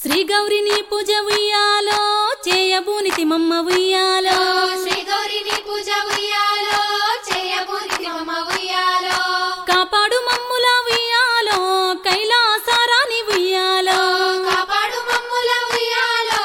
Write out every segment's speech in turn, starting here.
శ్రీ గౌరిని పూజ ఉయ్యాలో చేయబూనితి మమ్మ ఉయ్యాలో శ్రీ గౌరిని పూజ ఉయ్యాలో చేయబూనితి మమ్మ ఉయ్యాలో కాపాడు మమ్ముల ఉయ్యాలో కైలాసారాని ఉయ్యాలో కాపాడు మమ్ముల ఉయ్యాలో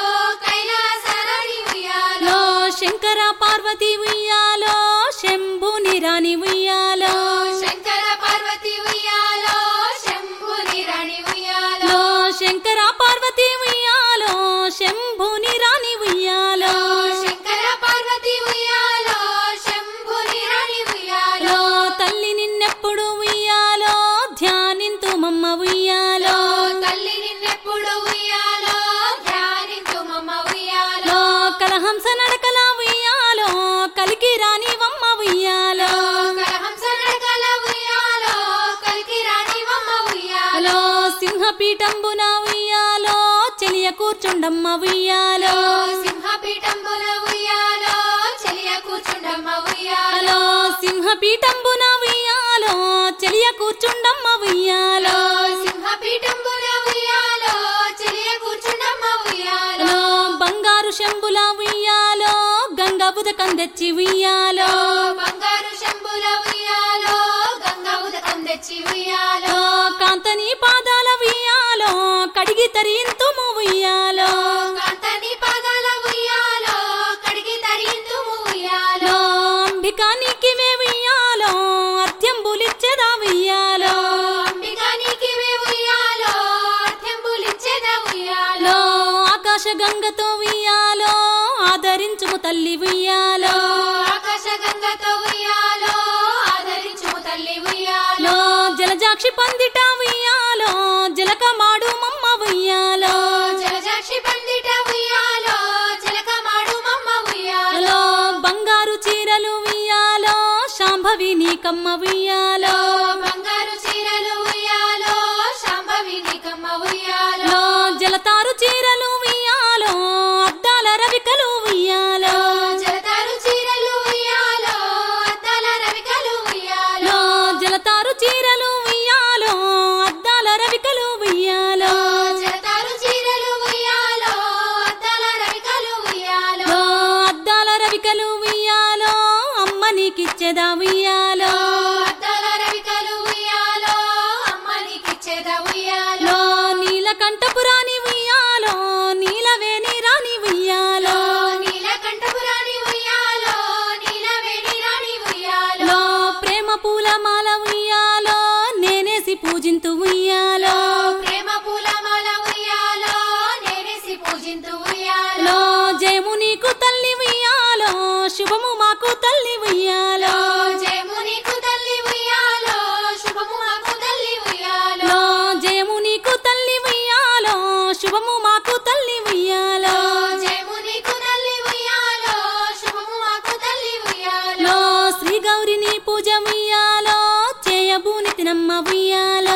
కైలాసారాని ఉయ్యాలో శంకర పార్వతి ఉయ్యాలో శంభుని రాణి ఉయ్యాలో శంకర పార్వతి ఉయ్యాలో శంభుని రాణి ఉయ్యాలో శంకర పార్వతి ఉయ్యాలో శంభుని రాణి ఉయ్యాలో శంకర పార్వతి ఉయ్యాలో శంభుని రాణి ఉయ్యాలో తల్లి నిన్నెప్పుడు ఉయ్యాలో ధ్యానింతు మమ్మ ఉయ్యాలో తల్లి నిన్నెప్పుడు ఉయ్యాలో ధ్యానింతు మమ్మ ఉయ్యాలో కలహంస నడకల ఉయ్యాలో కలికి రాని వమ్మ ఉయ్యాలో కలహంస నడకల ఉయ్యాలో కలికి రాని వమ్మ ఉయ్యాలో సింహపీఠంబున ఉయ్యాలో చెలియ కూర్చుండమ్మ ఉయ్యాలో సింహపీఠంబున ఉయ్యాలో చెలియ కూర్చుండమ్మ ఉయ్యాలో సింహపీఠంబున ఉయ్యాలో చెలియ కూర్చుండమ్మ ఉయ్యాలో సింహపీఠంబున ఉయ్యాలో చెలియ కూర్చుండమ్మ ఉయ్యాలో బంగారు శంభుల ఉయ్యాలో గంగ ఉదకం తెచ్చి ఉయ్యాలో బంగారు శంభుల ఉయ్యాలో గంగ ఉదకం తెచ్చి ఉయ్యాలో కాంతని పాదాల ఉయ్యాలో కడిగి తరింతుము ఉయ్యాలో కాంతని పాదాల ఉయ్యాలో కడిగి తరింతుము ఉయ్యాలో అంబికా నీకివే ఉయ్యాలో అత్యంబులిచ్చెదా ఉయ్యాలో అంబికా నీకివే ఉయ్యాలో అత్యంబులిచ్చెదా ఉయ్యాలో ఆకాశ గంగతో ఉయ్యాలో ఆదరించుము తల్లి ఉయ్యాలో ఆకాశ గంగతో ఉయ్యాలో ఆదరించుము తల్లి ఉయ్యాలో జలజాక్షి పందిట ఉయ్యాలో జలకమాడు మమ్మ ఉయ్యాలో జలజాక్షి పందిట ఉయ్యాలో జలకమాడు మమ్మ ఉయ్యాలో బంగారు చీరలు ఉయ్యాలో శాంభవి నీకమ్మ ఉయ్యాలో బంగారు చీరలు ఉయ్యాలో శాంభవి నీకమ్మ ఉయ్యాలో జలతారు చీరలు ఉయ్యాలో అద్దాల రవికలు ఉయ్యాలో జలతారు చీరలు ఉయ్యాలో అద్దాల రవికలు ఉయ్యాలో జలతారు చీరలు ఉయ్యాలో అద్దాల రవికలు ఉయ్యాలో జలతారు చీరలు ఉయ్యాలో అద్దాల రవికలు ఉయ్యాలో అద్దాల రవికలు ఉయ్యాలో అమ్మ నీకిచ్చేదా ఉయ్యాలో అద్దాల రవికలు ఉయ్యాలో అమ్మ నీకిచ్చేదా ఉయ్యాలో నీలకంఠపురాని ఉయ్యాలో నీలవేణి రాణి ఉయ్యాలో నీలకంఠపురాని ఉయ్యాలో నీలవేణి రాణి ఉయ్యాలో ప్రేమ పూలమాల ఉయ్యాలో నేనేసి పూజింతు ఉయ్యాలో ప్రేమ పూలమాల ఉయ్యాలో నేనేసి పూజింతు ఉయ్యాలో జయము నీకు తల్లి ఉయ్యాలో శుభము మాకు తల్లి ఉయ్యాలో జయము నీకు తల్లి ఉయ్యాలో శుభము మాకు తల్లి ఉయ్యాలో జయము నీకు తల్లి ఉయ్యాలో శుభము మాకు తల్లి ఉయ్యాలో జయము నీకు తల్లి ఉయ్యాలో శుభము మాకు తల్లి ఉయ్యాలో శ్రీ గౌరిని పూజ ఉయ్యాలో చేయబూనితి నమ్మ ఉయ్యాలో